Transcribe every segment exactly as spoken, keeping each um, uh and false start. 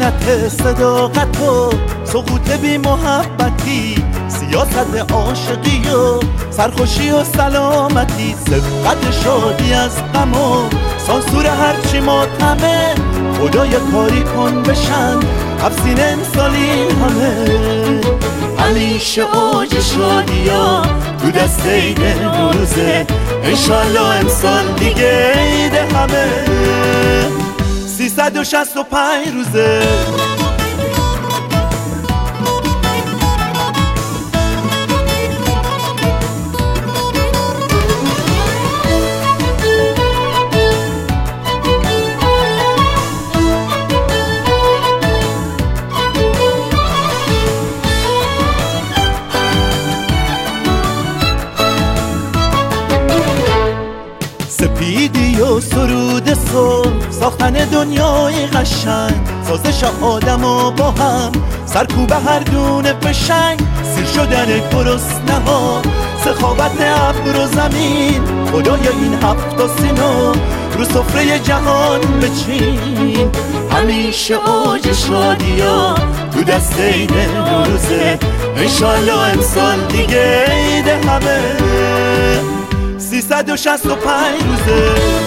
خیانت صداقت و سقوط بی محبتی، سیاست عاشقی و سرخوشی و سلامتی، سبقت شادی از غم و سانسور هرچی ماتمه، خدای کاری کن بشن حفظین امسالی همه. همیشه اوج شادیا تو دست عید نوروزه، انشالله امسال دیگه عید همه. سیصد و شصت و پنج روزه سپیدی و سرود صبح، ساختن دنیای قشنگ، سازش آدم و با هم، سرکوب هر دونه پشنگ، سیر شدن گرسنه ها، سخاوت ابر و زمین، خدای این هفت تا سینو رو سفره جهان بچین. همیشه اوج شادیا تو دست عید نوروزه، انشالله امسال دیگه عید همه. سیصد و شصت و پنج روزه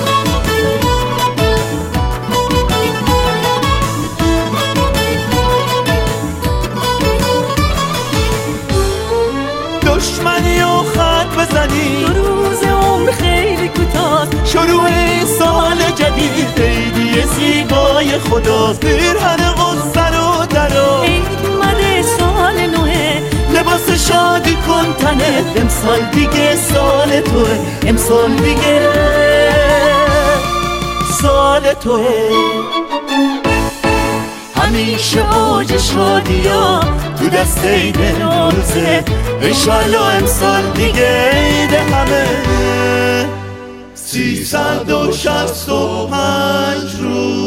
دشمنی و خط بزنی، دو روز عمر خیلی کوتاه، شروع سال جدید، عیدی زیبای خداست، پیرهن غصه رو درا، عید اومده سال نوه، لباس شادی کن تنه، امسال دیگه سال توه، امسال دیگه سال توه. همیشه اوج شادیا تو دست عید نوروزه، انشالله امسال دیگه عید همه. سیصد و شصت و پنج روز